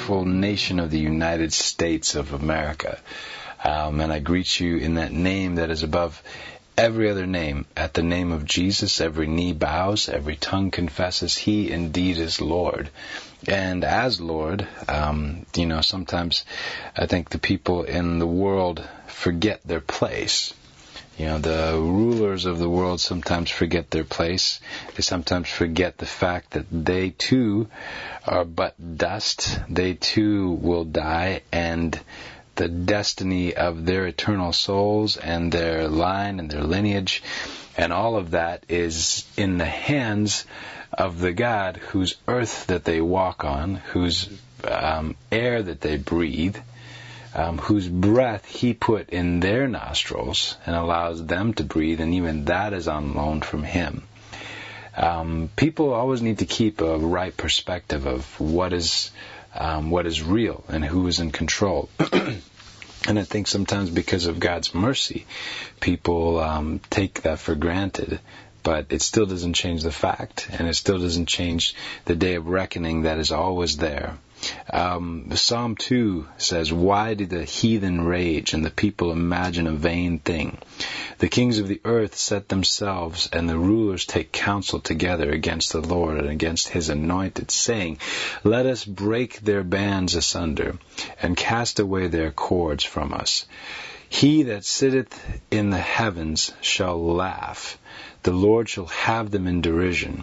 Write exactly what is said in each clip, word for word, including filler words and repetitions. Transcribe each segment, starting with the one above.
beautiful nation of the United States of America. Um, and I greet you in that name that is above every other name. At the name of Jesus, every knee bows, every tongue confesses He indeed is Lord. And as Lord, um, you know, sometimes I think the people in the world forget their place. You know, the rulers of the world sometimes forget their place. They sometimes forget the fact that they too are but dust. They too will die, and the destiny of their eternal souls and their line and their lineage and all of that is in the hands of the God whose earth that they walk on, whose um, air that they breathe, Um, whose breath He put in their nostrils and allows them to breathe, and even that is on loan from Him. Um, people always need to keep a right perspective of what is um, what is real and who is in control. And I think sometimes because of God's mercy, people um, take that for granted. But it still doesn't change the fact, and it still doesn't change the day of reckoning that is always there. Um, Psalm two says, "Why do the heathen rage and the people imagine a vain thing? The kings of the earth set themselves, and the rulers take counsel together against the Lord and against His anointed, saying, Let us break their bands asunder, and cast away their cords from us. He that sitteth in the heavens shall laugh. The Lord shall have them in derision.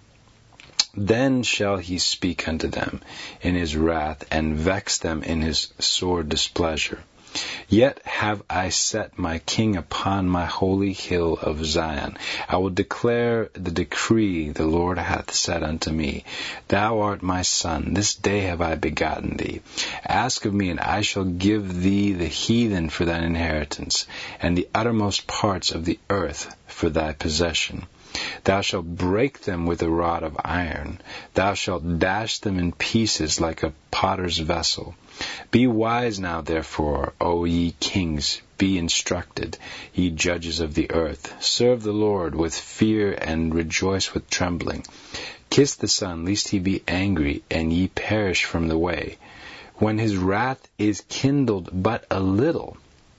Then shall He speak unto them in His wrath, and vex them in His sore displeasure. Yet have I set my King upon my holy hill of Zion. I will declare the decree the Lord hath said unto me. Thou art my son, this day have I begotten thee. Ask of me, and I shall give thee the heathen for thine inheritance, and the uttermost parts of the earth for thy possession. Thou shalt break them with a rod of iron. Thou shalt dash them in pieces like a potter's vessel. Be wise now, therefore, O ye kings, be instructed, ye judges of the earth. Serve the Lord with fear and rejoice with trembling. Kiss the Son, lest He be angry, and ye perish from the way. When His wrath is kindled but a little,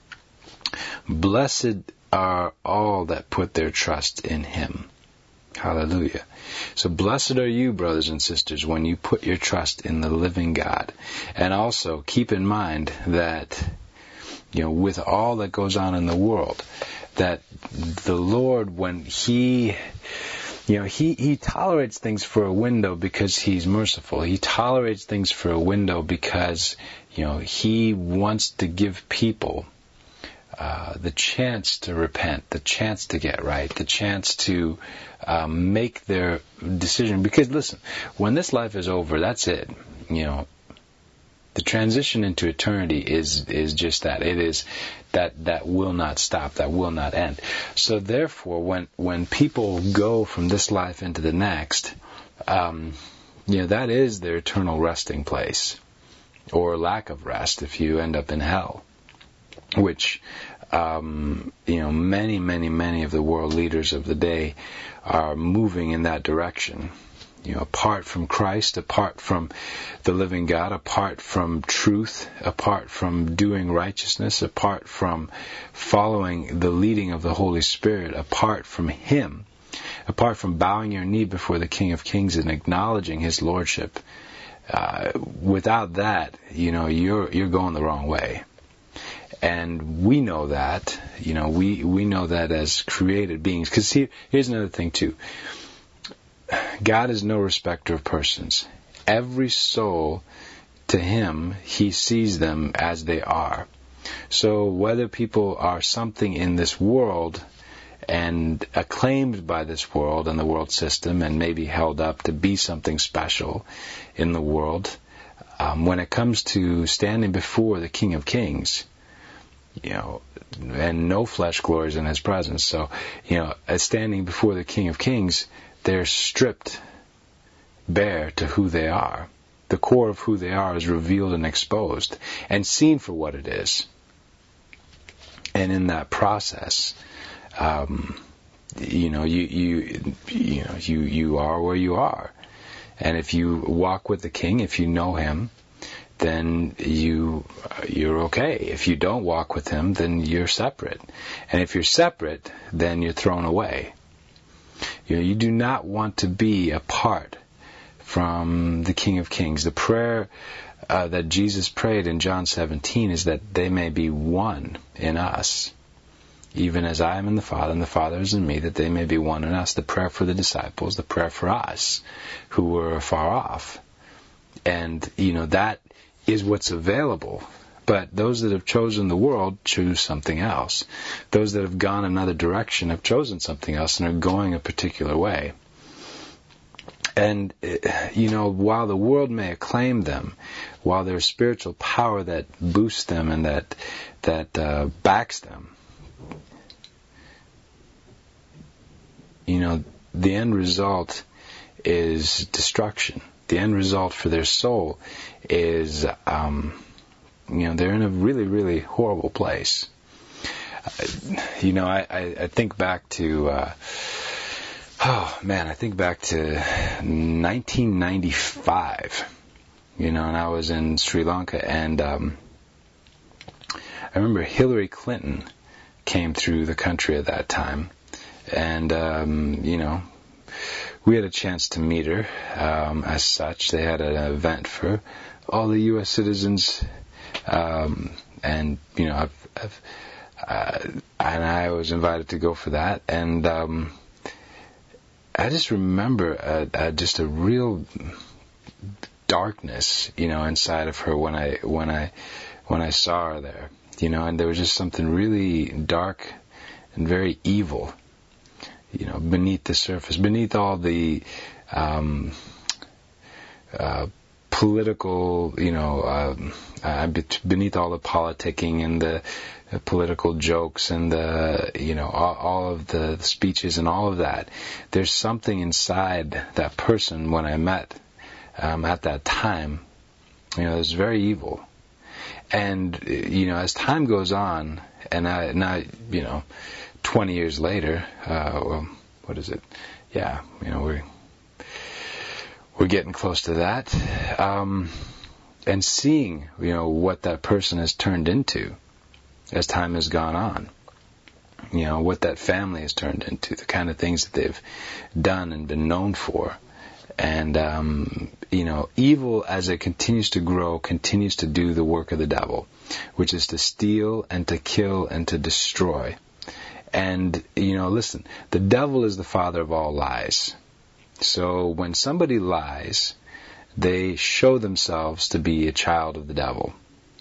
blessed are all that put their trust in Him." Hallelujah. So blessed are you, brothers and sisters, when you put your trust in the living God. And also keep in mind that, you know, with all that goes on in the world, that the Lord, when He, you know, He, He tolerates things for a window because He's merciful. He tolerates things for a window because, you know, He wants to give people Uh, the chance to repent, the chance to get right, the chance to um, make their decision. Because listen, when this life is over, that's it. You know, the transition into eternity is is just that. It is that that will not stop, that will not end. So therefore, when when people go from this life into the next, um, you know, that is their eternal resting place, or lack of rest if you end up in hell. Which, um, you know, many, many, many of the world leaders of the day are moving in that direction. You know, apart from Christ, apart from the living God, apart from truth, apart from doing righteousness, apart from following the leading of the Holy Spirit, apart from Him, apart from bowing your knee before the King of Kings and acknowledging His Lordship, uh, without that, you know, you're you're going the wrong way. And we know that, you know, we, we know that as created beings. Because here, here's another thing too. God is no respecter of persons. Every soul, to Him, He sees them as they are. So whether people are something in this world and acclaimed by this world and the world system and maybe held up to be something special in the world, um, when it comes to standing before the King of Kings, you know, and no flesh glories in His presence. So, you know, as standing before the King of Kings, they're stripped bare to who they are. The core of who they are is revealed and exposed and seen for what it is. And in that process, um, you know, you you you know you you are where you are. And if you walk with the King, if you know Him, then you, you're okay. If you don't walk with him, then you're separate. And if you're separate, then you're thrown away. You know, you do not want to be apart from the King of Kings. The prayer uh, that Jesus prayed in John seventeen is that they may be one in us, even as I am in the Father and the Father is in me, that they may be one in us. The prayer for the disciples, the prayer for us who were far off. And, you know, that is what's available. But those that have chosen the world choose something else. Those that have gone another direction have chosen something else and are going a particular way. And, you know, while the world may acclaim them, while there's spiritual power that boosts them and that that uh, backs them, you know, the end result is destruction. The end result for their soul is, um, you know, they're in a really, really horrible place. Uh, you know, I, I, I think back to... Uh, Oh, man, I think back to nineteen ninety-five, you know, and I was in Sri Lanka, and um, I remember Hillary Clinton came through the country at that time, and, um, you know, we had a chance to meet her um, as such. They had an event for all the U S citizens, um, and, you know, I've, I've, uh, and I was invited to go for that, and... Um, I just remember uh, uh, just a real darkness, you know, inside of her when I when I when I saw her there, you know, and there was just something really dark and very evil, you know, beneath the surface, beneath all the um, uh, political, you know, um, uh, beneath all the politicking and the The political jokes and the, you know, all, all of the speeches and all of that. There's something inside that person when I met um, at that time, you know, it was very evil. And, you know, as time goes on, and I, now, you know, twenty years later, uh, well, what is it? Yeah, you know, we're, we're getting close to that. Um, and seeing, you know, what that person has turned into as time has gone on, you know, what that family has turned into, the kind of things that they've done and been known for. And, um, you know, evil, as it continues to grow, continues to do the work of the devil, which is to steal and to kill and to destroy. And, you know, listen, the devil is the father of all lies. So when somebody lies, they show themselves to be a child of the devil,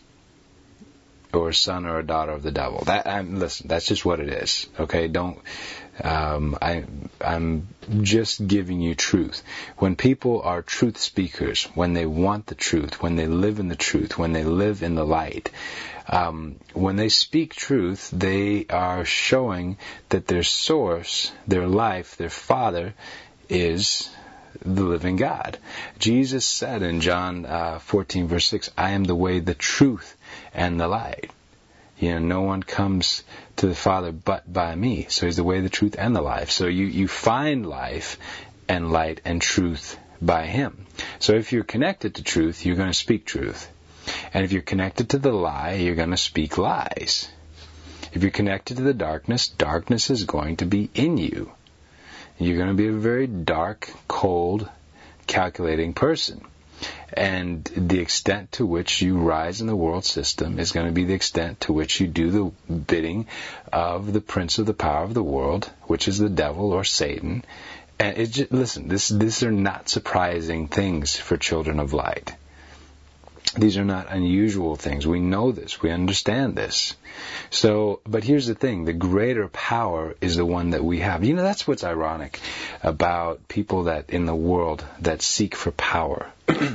or a son or a daughter of the devil. That, I'm, listen, that's just what it is. Okay, don't. Um, I, I'm just giving you truth. When people are truth speakers, when they want the truth, when they live in the truth, when they live in the light, um, when they speak truth, they are showing that their source, their life, their Father, is the living God. Jesus said in John uh, fourteen, verse six, I am the way, the truth, and the light. You know, no one comes to the Father but by me. So He's the way, the truth, and the life. So you, you find life and light and truth by Him. So if you're connected to truth, you're going to speak truth. And if you're connected to the lie, you're going to speak lies. If you're connected to the darkness, darkness is going to be in you. You're going to be a very dark, cold, calculating person. And the extent to which you rise in the world system is going to be the extent to which you do the bidding of the prince of the power of the world, which is the devil or Satan. And it just, listen, this, these are not surprising things for children of light. These are not unusual things. We know this. We understand this. So, but here's the thing. The greater power is the one that we have. You know, that's what's ironic about people that in the world that seek for power.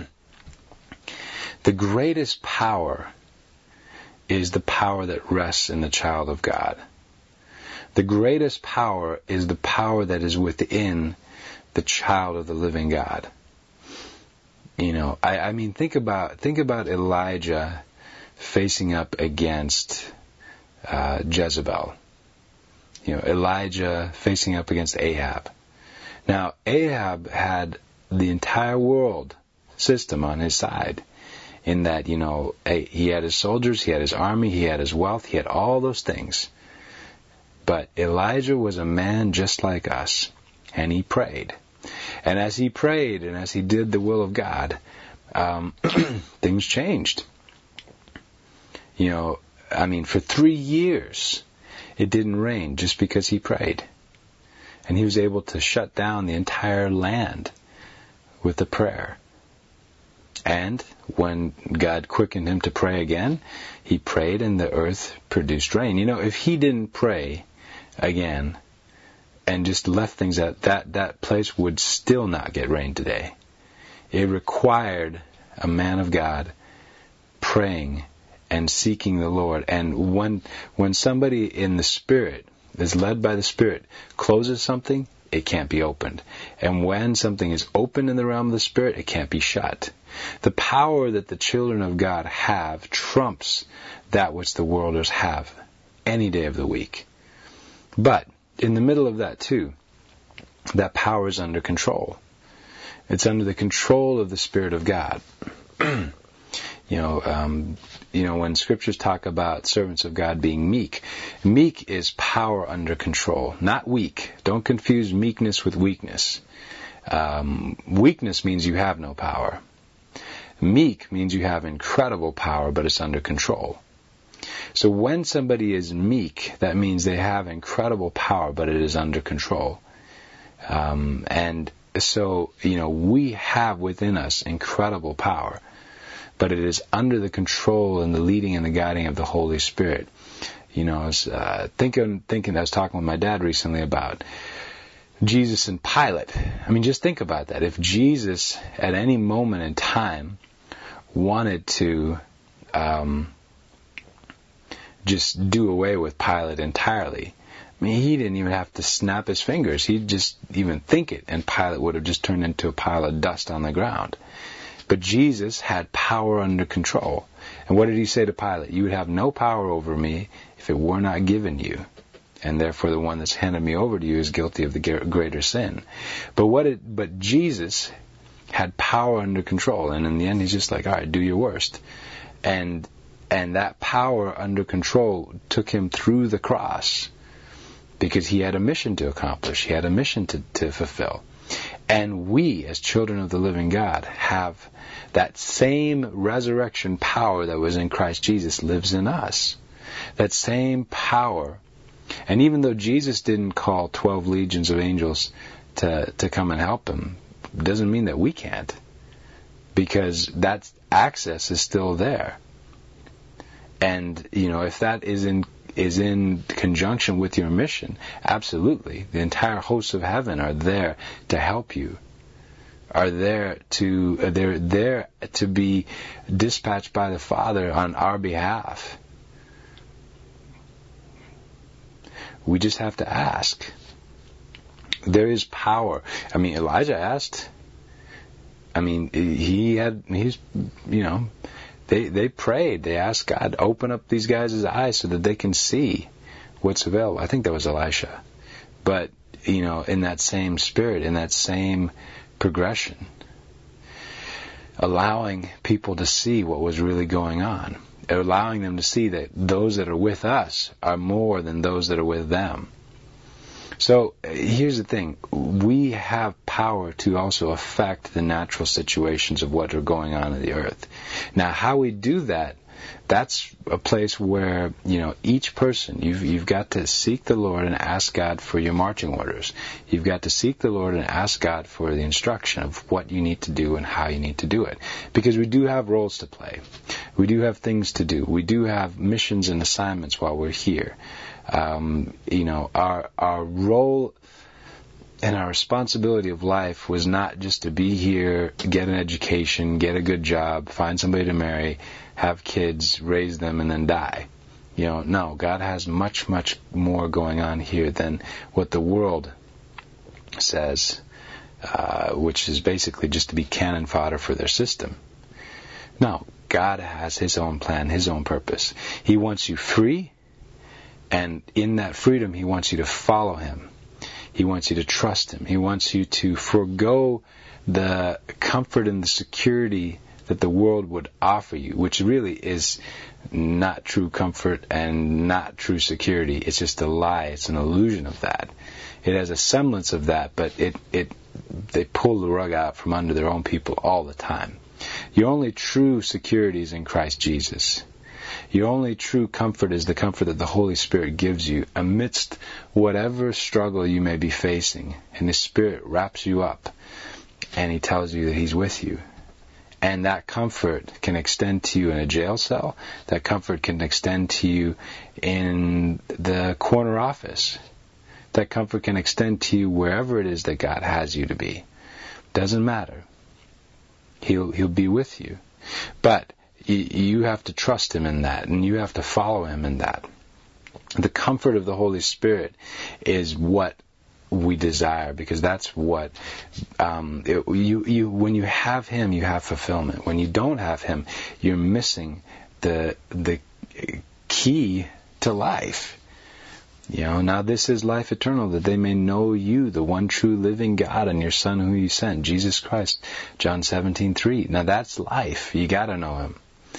The greatest power is the power that rests in the child of God. The greatest power is the power that is within the child of the living God. You know, I, I mean, think about think about Elijah facing up against uh, Jezebel. You know, Elijah facing up against Ahab. Now, Ahab had the entire world system on his side. in that, you know, he had his soldiers, he had his army, he had his wealth, he had all those things. But Elijah was a man just like us, and he prayed. And as he prayed and as he did the will of God, um, things changed. You know, I mean, for three years, it didn't rain just because he prayed. And he was able to shut down the entire land with a prayer. And when God quickened him to pray again, he prayed and the earth produced rain. You know, if he didn't pray again and just left things at that, that place would still not get rain today. It required a man of God praying and seeking the Lord. And when when somebody in the Spirit is led by the Spirit closes something, it can't be opened. And when something is opened in the realm of the Spirit, it can't be shut. The power that the children of God have trumps that which the worlders have any day of the week. But in the middle of that too, that power is under control. It's under the control of the Spirit of God. You know, um, you know, when scriptures talk about servants of God being meek, meek is power under control, not weak. Don't confuse meekness with weakness. Um, weakness means you have no power. Meek means you have incredible power, but it's under control. So when somebody is meek, that means they have incredible power, but it is under control. Um, and so, you know, we have within us incredible power, but it is under the control and the leading and the guiding of the Holy Spirit. You know, I was uh, thinking, thinking, I was talking with my dad recently about Jesus and Pilate. I mean, just think about that. If Jesus, at any moment in time, wanted to um, just do away with Pilate entirely, I mean, he didn't even have to snap his fingers. He'd just even think it, and Pilate would have just turned into a pile of dust on the ground. But Jesus had power under control. And what did he say to Pilate? You would have no power over me if it were not given you. And therefore the one that's handed me over to you is guilty of the greater sin. But what it, but Jesus had power under control. And in the end, he's just like, all right, do your worst. And, and that power under control took him through the cross because he had a mission to accomplish. He had a mission to, to fulfill. And we, as children of the living God, have that same resurrection power that was in Christ Jesus lives in us. That same power. And even though Jesus didn't call twelve legions of angels to, to come and help him, doesn't mean that we can't. Because that access is still there. And, you know, if that is in is in conjunction with your mission, absolutely. The entire hosts of heaven are there to help you. Are there to they're there to be dispatched by the Father on our behalf. We just have to ask. There is power. I mean, Elijah asked. I mean, he had he's you know. They they prayed. They asked God, open up these guys' eyes so that they can see what's available. I think that was Elisha. But, you know, in that same spirit, in that same progression, allowing people to see what was really going on, allowing them to see that those that are with us are more than those that are with them. So here's the thing. We have power to also affect the natural situations of what are going on in the earth. Now, how we do that, that's a place where, you know, each person, you've, you've got to seek the Lord and ask God for your marching orders. You've got to seek the Lord and ask God for the instruction of what you need to do and how you need to do it. Because we do have roles to play. We do have things to do. We do have missions and assignments while we're here. Um, you know, our our role and our responsibility of life was not just to be here, get an education, get a good job, find somebody to marry, have kids, raise them, and then die. You know, no, God has much, much more going on here than what the world says, uh, which is basically just to be cannon fodder for their system. No, God has His own plan, His own purpose. He wants you free. And in that freedom, He wants you to follow Him. He wants you to trust Him. He wants you to forego the comfort and the security that the world would offer you, which really is not true comfort and not true security. It's just a lie. It's an illusion of that. It has a semblance of that, but it, it they pull the rug out from under their own people all the time. Your only true security is in Christ Jesus. Your only true comfort is the comfort that the Holy Spirit gives you amidst whatever struggle you may be facing. And the Spirit wraps you up and He tells you that He's with you. And that comfort can extend to you in a jail cell. That comfort can extend to you in the corner office. That comfort can extend to you wherever it is that God has you to be. Doesn't matter. He'll, he'll be with you. But you, you have to trust Him in that, and you have to follow Him in that. The comfort of the Holy Spirit is what we desire, because that's what um, it, you you when you have Him, you have fulfillment. When you don't have Him, you're missing the the key to life. You know, now this is life eternal, that they may know you, the one true living God, and your Son who you sent, Jesus Christ. John seventeen three. Now that's life. You got to know Him.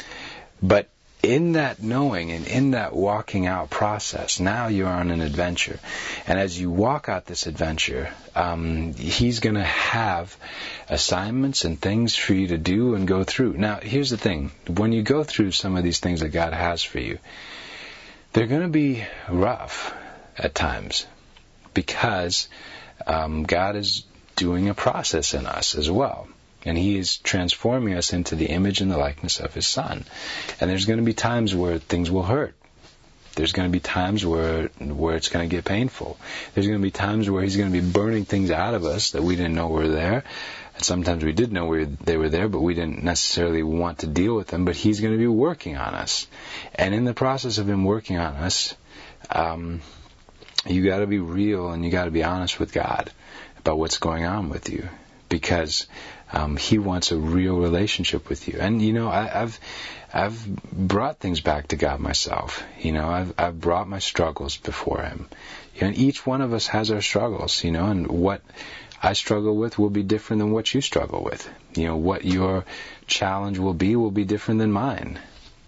But in that knowing and in that walking out process, now you're on an adventure. And as you walk out this adventure, um, He's going to have assignments and things for you to do and go through. Now, here's the thing. When you go through some of these things that God has for you, they're going to be rough at times, because um, God is doing a process in us as well. And He is transforming us into the image and the likeness of His Son. And there's going to be times where things will hurt. There's going to be times where where it's going to get painful. There's going to be times where He's going to be burning things out of us that we didn't know were there. And sometimes we did know we were, they were there, but we didn't necessarily want to deal with them. But He's going to be working on us. And in the process of Him working on us, um, you got to be real and you got to be honest with God about what's going on with you. Because um, He wants a real relationship with you. And, you know, I, I've I've brought things back to God myself. You know, I've I've brought my struggles before Him. You know, and each one of us has our struggles, you know, and what I struggle with will be different than what you struggle with. You know, what your challenge will be will be different than mine.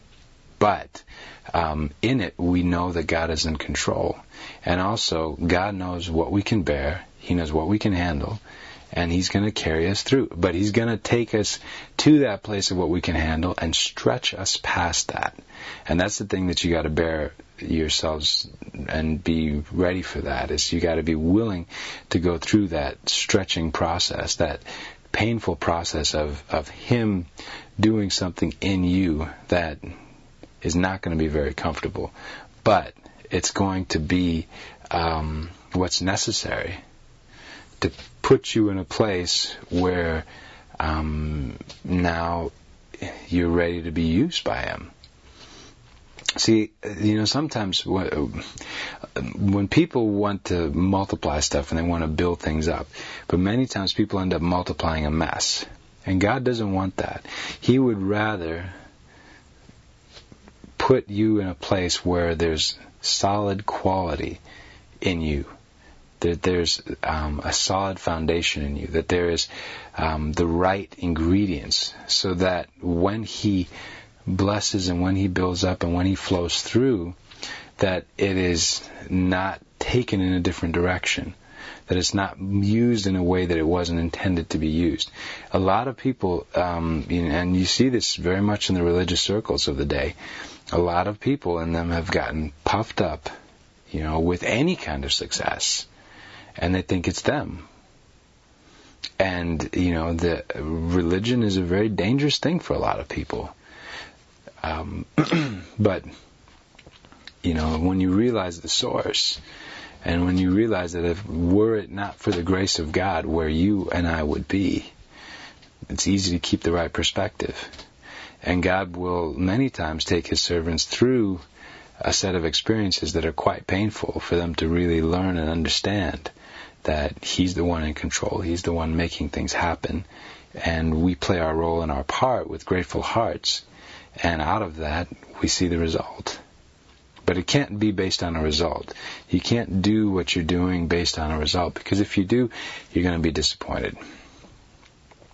But um, in it, we know that God is in control. And also, God knows what we can bear. He knows what we can handle. And He's going to carry us through. But He's going to take us to that place of what we can handle and stretch us past that. And that's the thing that you got to bear yourselves and be ready for that, is you got to be willing to go through that stretching process, that painful process of, of Him doing something in you that is not going to be very comfortable. But it's going to be um, what's necessary to put you in a place where um, now you're ready to be used by Him. See, you know, sometimes when, when people want to multiply stuff and they want to build things up, but many times people end up multiplying a mess. And God doesn't want that. He would rather put you in a place where there's solid quality in you. That there's um, a solid foundation in you, that there is um, the right ingredients, so that when He blesses and when He builds up and when He flows through, that it is not taken in a different direction, that it's not used in a way that it wasn't intended to be used. A lot of people, um, you know, and you see this very much in the religious circles of the day, a lot of people in them have gotten puffed up, you know, with any kind of success. And they think it's them. And, you know, the religion is a very dangerous thing for a lot of people. Um, but, you know, when you realize the source, and when you realize that if were it not for the grace of God, where you and I would be, it's easy to keep the right perspective. And God will many times take His servants through a set of experiences that are quite painful for them to really learn and understand that He's the one in control. He's the one making things happen. And we play our role and our part with grateful hearts. And out of that, we see the result. But it can't be based on a result. You can't do what you're doing based on a result, because if you do, you're going to be disappointed.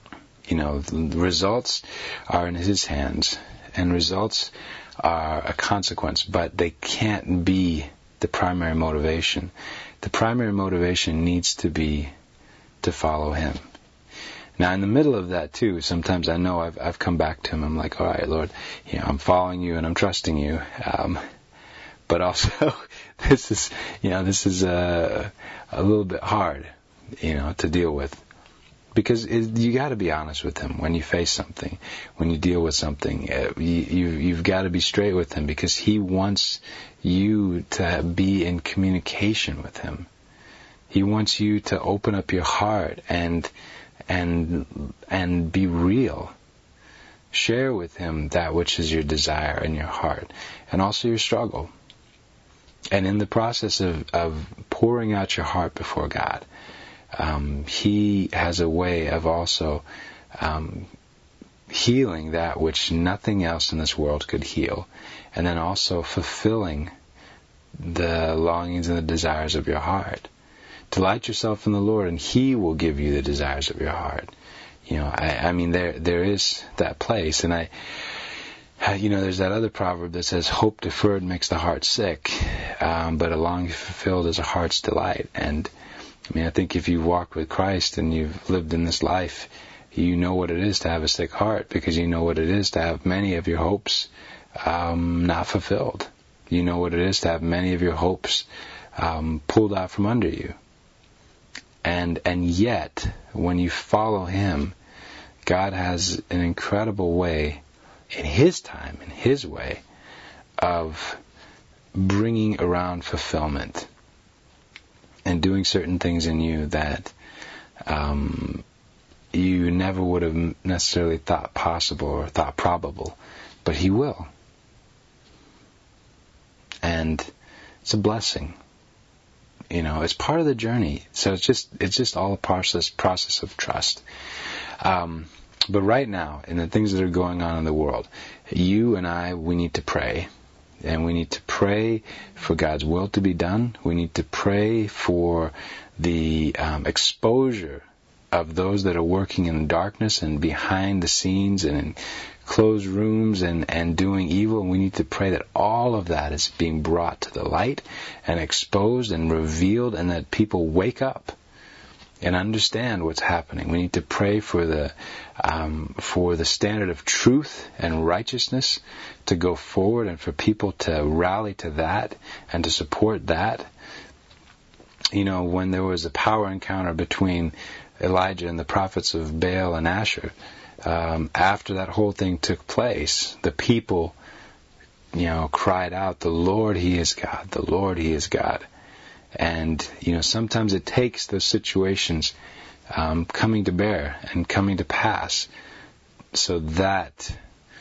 You know, the results are in His hands, and results are a consequence, but they can't be the primary motivation. The primary motivation needs to be to follow Him. Now, in the middle of that, too, sometimes I know I've I've come back to Him. I'm like, all right, Lord, you know, I'm following You and I'm trusting You. Um, but also, this is, you know, this is a, a little bit hard, you know, to deal with. Because it, you got to be honest with Him when you face something, when you deal with something. Uh, you, you, you've got to be straight with Him because He wants you to be in communication with Him. He wants you to open up your heart and and and be real. Share with Him that which is your desire in your heart, and also your struggle. And in the process of, of pouring out your heart before God, Um, He has a way of also um, healing that which nothing else in this world could heal, and then also fulfilling the longings and the desires of your heart. Delight yourself in the Lord, and He will give you the desires of your heart. You know, I, I mean, there there is that place, and I, you know, there's that other proverb that says, "Hope deferred makes the heart sick, um, but a longing fulfilled is a heart's delight." And I mean, I think if you've walked with Christ and you've lived in this life, you know what it is to have a sick heart, because you know what it is to have many of your hopes um, not fulfilled. You know what it is to have many of your hopes um, pulled out from under you. And and yet, when you follow Him, God has an incredible way, in His time, in His way, of bringing around fulfillment and doing certain things in you that um, you never would have necessarily thought possible or thought probable, but He will. And it's a blessing. You know, it's part of the journey. So it's just it's just all a process process of trust. Um, but right now, in the things that are going on in the world, you and I, we need to pray. And we need to pray for God's will to be done. We need to pray for the um, exposure of those that are working in darkness and behind the scenes and in closed rooms and, and doing evil. And we need to pray that all of that is being brought to the light and exposed and revealed, and that people wake up and understand what's happening. We need to pray for the um, for the standard of truth and righteousness to go forward, and for people to rally to that and to support that. You know, when there was a power encounter between Elijah and the prophets of Baal and Asher, um, after that whole thing took place, the people, you know, cried out, "The Lord, He is God. The Lord, He is God." And, you know, sometimes it takes those situations um, coming to bear and coming to pass so that,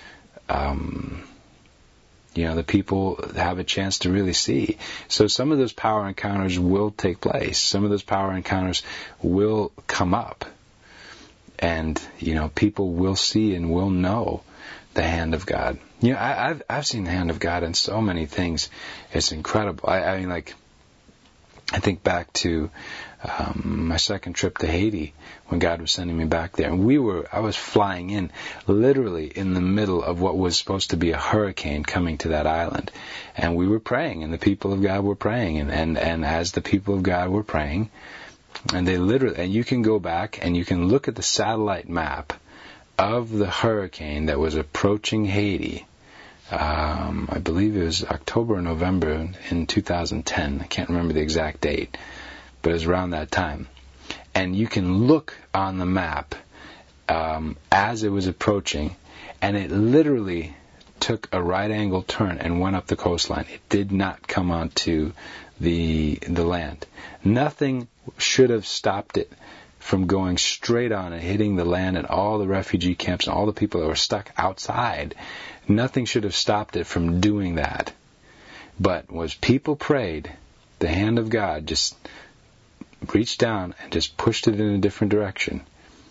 um, you know, the people have a chance to really see. So some of those power encounters will take place. Some of those power encounters will come up. And, you know, people will see and will know the hand of God. You know, I, I've I've seen the hand of God in so many things. It's incredible. I, I mean, like, I think back to um, my second trip to Haiti when God was sending me back there. And we were, I was flying in literally in the middle of what was supposed to be a hurricane coming to that island. And we were praying, and the people of God were praying. And, and, and as the people of God were praying, and they literally, and you can go back and you can look at the satellite map of the hurricane that was approaching Haiti. Um, I believe it was October or November in two thousand ten. I can't remember the exact date, but it was around that time. And you can look on the map um, as it was approaching, and it literally took a right angle turn and went up the coastline. It did not come onto the the land. Nothing should have stopped it from going straight on and hitting the land and all the refugee camps and all the people that were stuck outside. Nothing should have stopped it from doing that. But as people prayed, the hand of God just reached down and just pushed it in a different direction.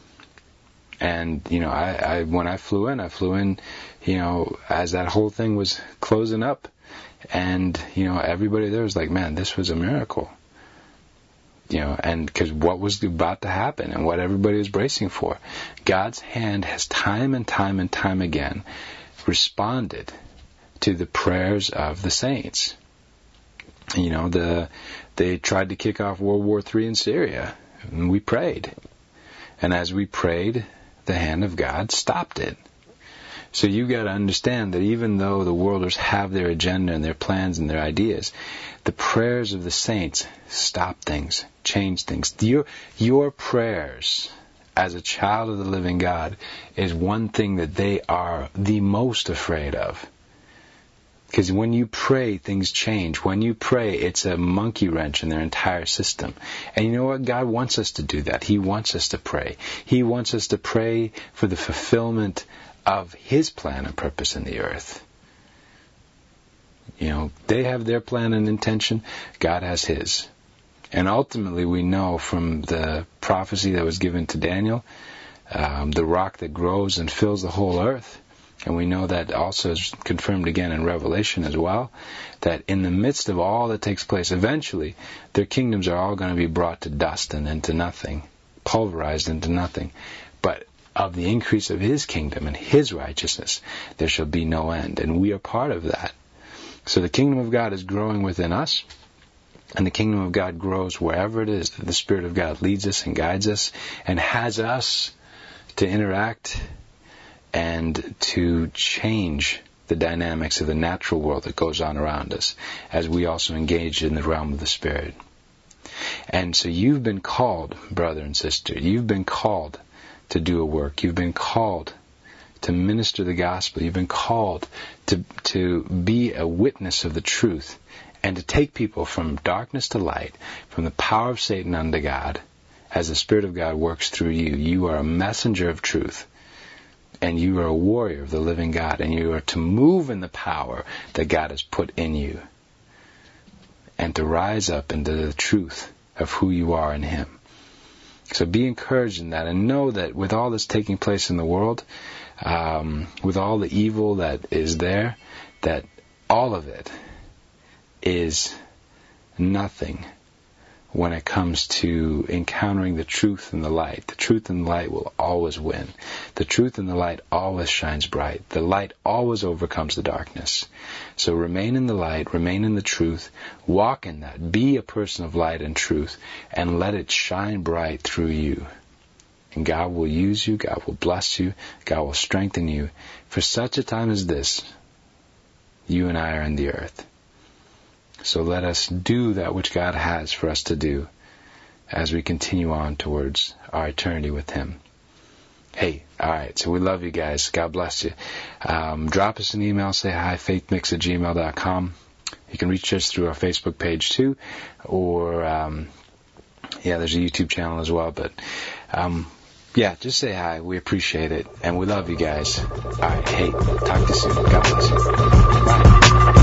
And, you know, I, I when I flew in, I flew in, you know, as that whole thing was closing up. And, you know, everybody there was like, man, this was a miracle. You know, and because what was about to happen and what everybody was bracing for. God's hand has time and time and time again responded to the prayers of the saints. You know, the they tried to kick off World War Three in Syria, and we prayed. And as we prayed, the hand of God stopped it. So you got to understand that even though the worlders have their agenda and their plans and their ideas, the prayers of the saints stop things, change things. Your, your prayers as a child of the living God is one thing that they are the most afraid of. Because when you pray, things change. When you pray, it's a monkey wrench in their entire system. And you know what? God wants us to do that. He wants us to pray. He wants us to pray for the fulfillment of His plan and purpose in the earth. You know, they have their plan and intention. God has His. And ultimately, we know from the prophecy that was given to Daniel, um, the rock that grows and fills the whole earth. And we know that also is confirmed again in Revelation as well, that in the midst of all that takes place, eventually, their kingdoms are all going to be brought to dust and into nothing, pulverized into nothing. But of the increase of His kingdom and His righteousness, there shall be no end. And we are part of that. So the kingdom of God is growing within us, and the kingdom of God grows wherever it is that the Spirit of God leads us and guides us and has us to interact and to change the dynamics of the natural world that goes on around us as we also engage in the realm of the Spirit. And so you've been called, brother and sister, you've been called to do a work. You've been called to minister the gospel. You've been called to, to be a witness of the truth and to take people from darkness to light, from the power of Satan unto God, as the Spirit of God works through you. You are a messenger of truth. And you are a warrior of the living God, and you are to move in the power that God has put in you, and to rise up into the truth of who you are in Him. So be encouraged in that, and know that with all that's taking place in the world, um, with all the evil that is there, that all of it is nothing when it comes to encountering the truth and the light. The truth and the light will always win. The truth and the light always shines bright. The light always overcomes the darkness. So remain in the light, remain in the truth, walk in that, be a person of light and truth, and let it shine bright through you. And God will use you, God will bless you, God will strengthen you. For such a time as this, you and I are in the earth. So let us do that which God has for us to do as we continue on towards our eternity with Him. Hey, alright, so we love you guys. God bless you. Um, drop us an email, say hi, faithmix at gmail dot com. You can reach us through our Facebook page too, or, um, yeah, there's a YouTube channel as well, but, um, yeah, just say hi. We appreciate it, and we love you guys. Alright, hey, talk to you soon. God bless you. Bye.